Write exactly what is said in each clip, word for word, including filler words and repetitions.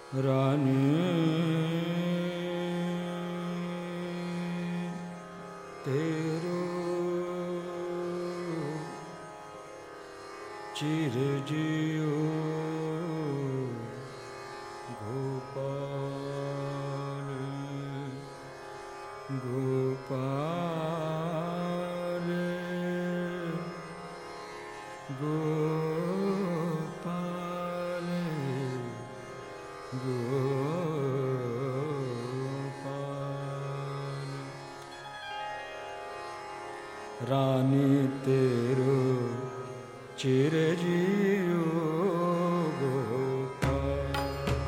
रानी तेरो चिर जियो गोपाल गोपाल गोपाल गोपाल रानी तेरो चिर जियो गोपाल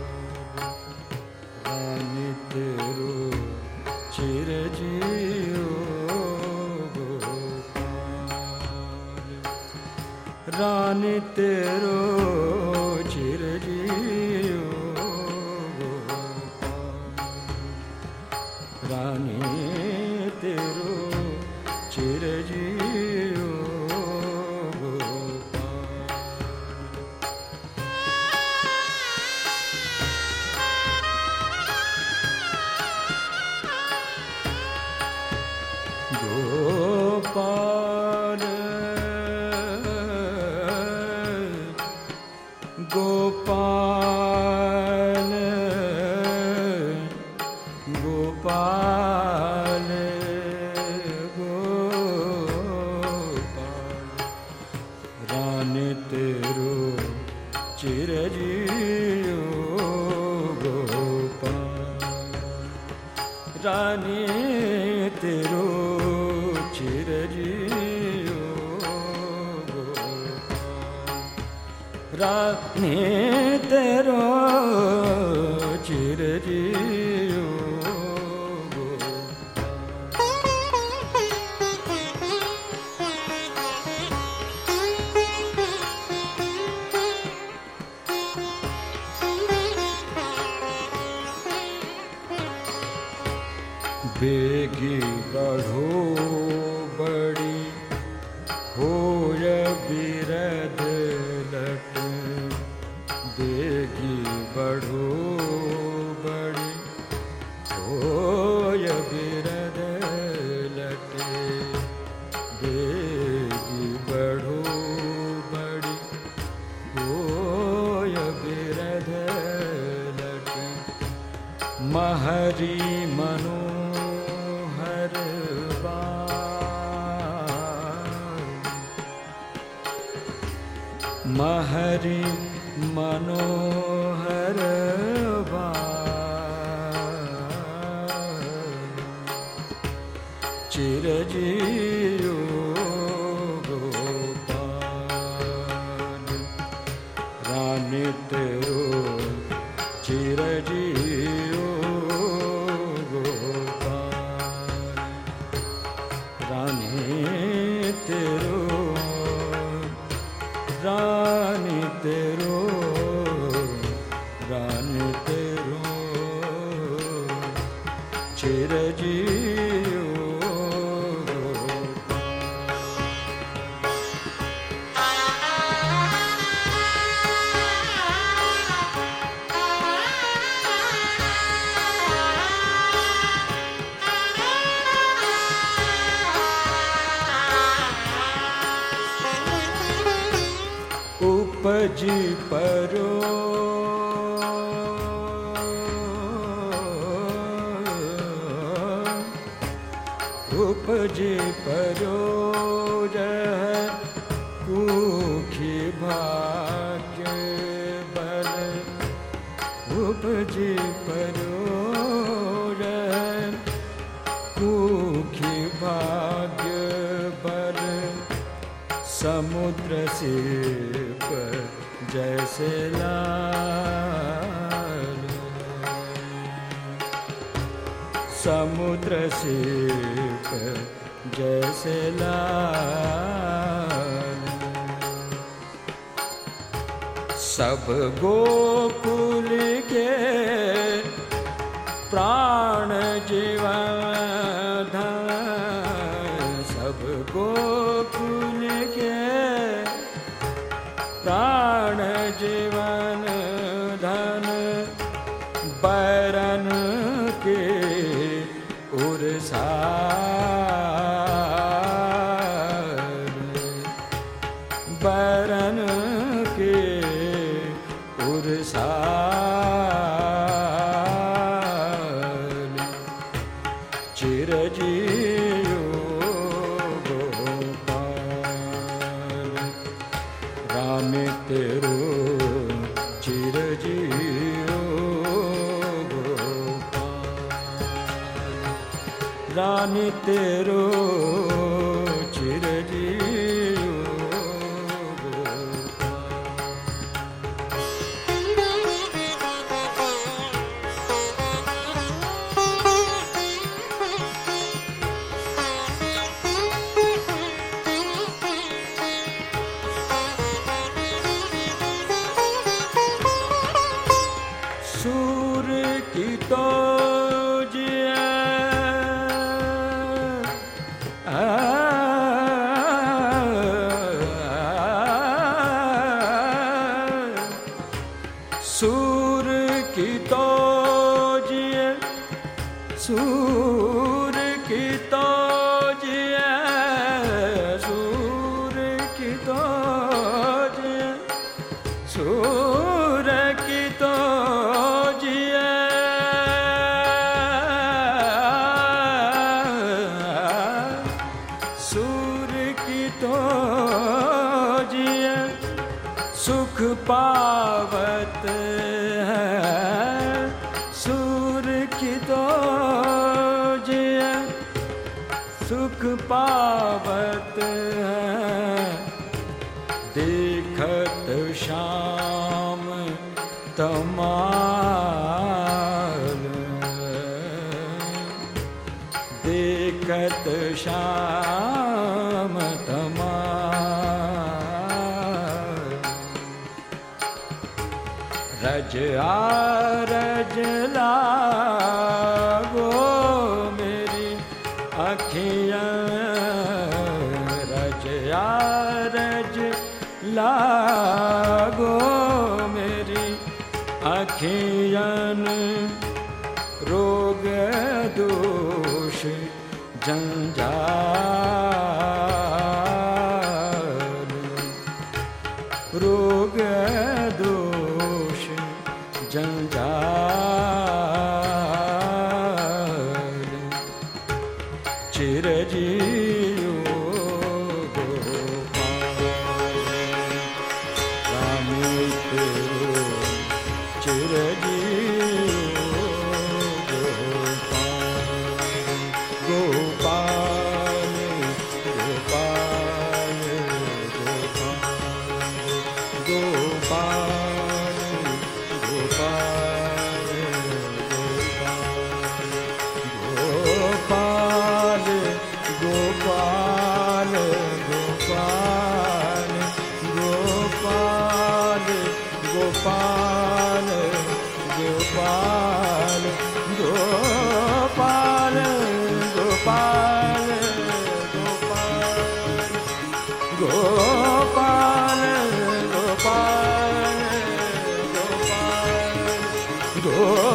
रानी तेरो चिर जियो गोपाल रानी तेरो चिर जियो गोपाल रानी तेरो चिर जियो गोपाल गोपाल गोपाल गोपाल रानी तेरो चिर जियो गोपाल रानी तेरो चिर जियो गोपाल रानी तेरो चिर जियो बेगी बढ़ो बड़ी होय बिरद लट बेगी बढ़ो बड़ी होय बिरद लट बेगी बढ़ो बड़ी होय बिरद लट महरी मनो महरी मनोहर चिर जियो गोपाल रानी तेरो चिर जियो गोपाल रानी तेरो रानी तेरो रानी तेरो चिर जियो उपजी परो उपजी परो कुखी भाग्य बल उपजी परो कुखी भाग्य बल समुद्र से जैसे लाल समुद्र से जैसे लाल सब गोकुल के प्राण जीवन सब गोकुल के प्राण जीवन धन चिरजीव गोपाल राम तेरो चिरजीव गोपाल रानी तेरो चिरजीव सूर की तो जिया सूर की तो जिया सूर की तो जिया सूर की तो जिया सूर की तो सुख पावत है सूर की तो जिया सुख पावत है देखत श्याम तमाल देखत श्याम तमाल रज आरज लागो मेरी अखियाँ रज आरज लागो मेरी अखियाँ रोग दोष जंजाल रोग दोष जंजाल चिरजीव गोपाल राम तेरो चिरजीव गोपाल गोपाल गोपाल गोपाल गोपाल गोपाल गोपाल गोपाल गोपाल गोपाल गोपाल गोपाल गोपाल गोपाल गोपाल गोपाल